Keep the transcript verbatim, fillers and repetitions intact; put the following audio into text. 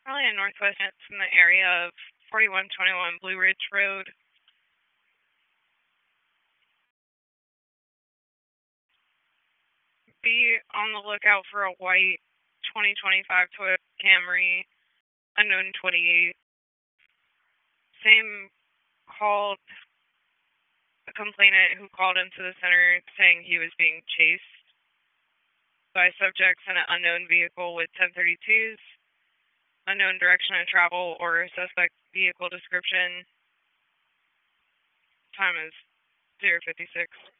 Probably in Northwest. It's in the area of forty-one twenty-one Blue Ridge Road. Be on the lookout for a white twenty twenty-five Toyota Camry, unknown twenty-eight. Same called a complainant who called into the center saying he was being chased by subjects in an unknown vehicle with ten thirty-twos, unknown direction of travel, or suspect vehicle description. Time is zero fifty-six.